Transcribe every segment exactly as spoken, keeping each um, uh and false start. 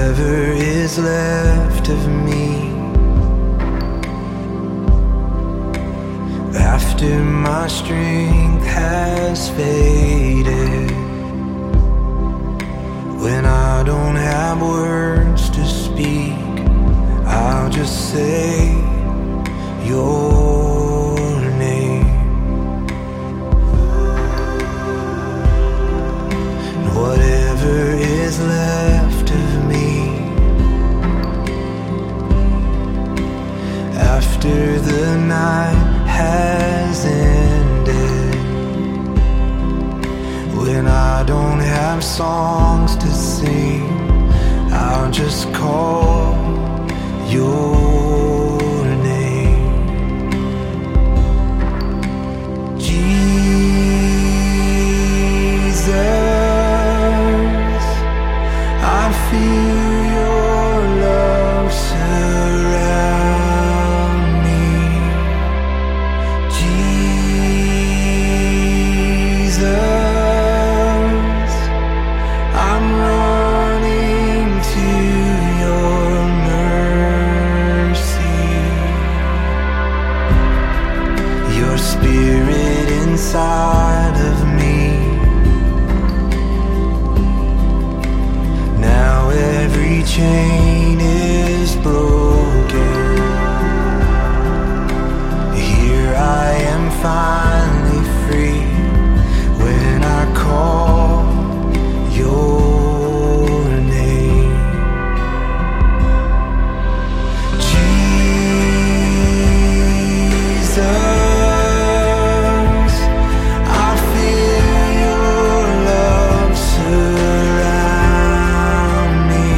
whatever is left of me after my strength has faded. When I don't have words to speak, I'll just say your name. And whatever is left of me after the night has ended, when I don't have songs to sing, I'll just call your name. Jesus, I feel your love surround me. Jesus, I'm running to your mercy. Your spirit inside of me. Now every chain is broken. Here I am finally free when I call your name. Jesus, I feel your love surround me.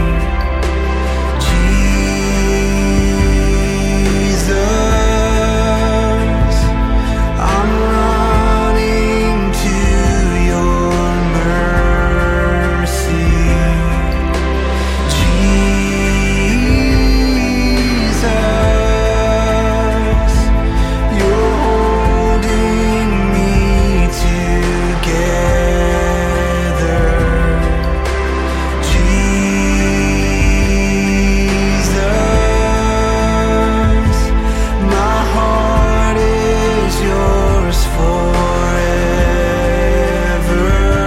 Jesus, I'm running to your mercy. Jesus, you're holding me together. Jesus, my heart is yours forever.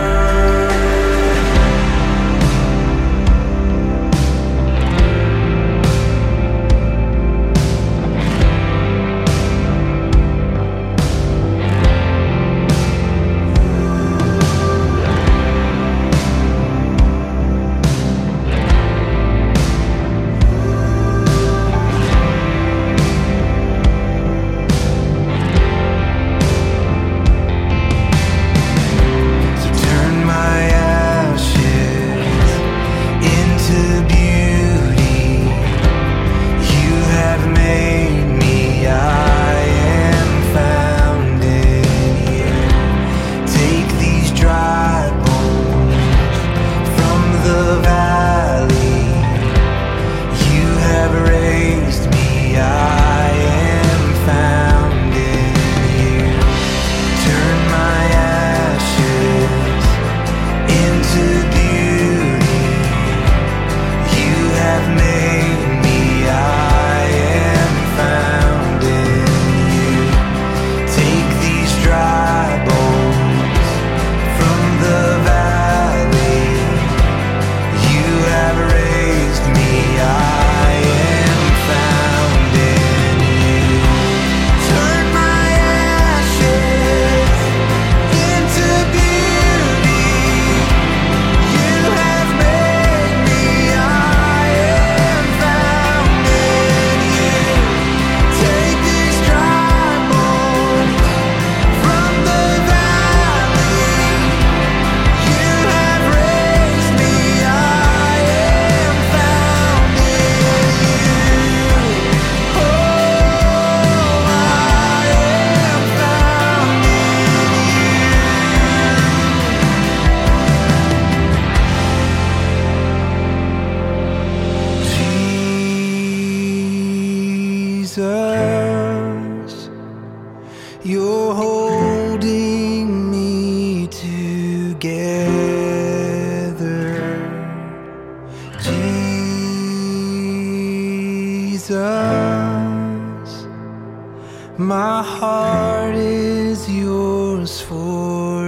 So turn my ashes into beauty. You have made me, I am found in you. Take these dry bones from the valley. You have raised me, I am found in you. Turn my ashes into beauty. You have made me, I am found in you. Take these dry bones from the valley. You have raised me, I am found in you. Turn my ashes into beauty. You have made me, I am found in you. Take these dry bones from the valley. You have raised me, I am found in you. Oh, I am found in Jesus, you're holding me together. Jesus. Jesus. My heart is yours for